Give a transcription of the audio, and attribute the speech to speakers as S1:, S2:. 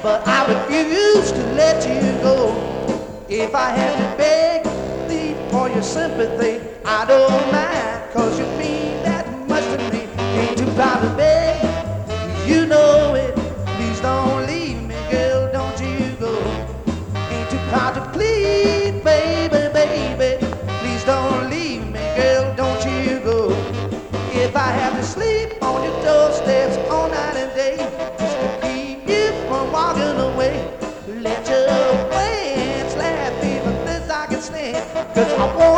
S1: but I refuse to let you go. If I have to beg, plead for your sympathy, I don't mind, 'cause you mean that much to me. Ain't too proud to beg, you know it. Please don't leave me, girl, don't you go. Ain't too proud to plead, baby, baby. Please don't leave me, girl, don't you go. If I have to sleep on your doorsteps all night and day, just to keep you from walking away, let your friends laugh, even this I can stand, 'cause I want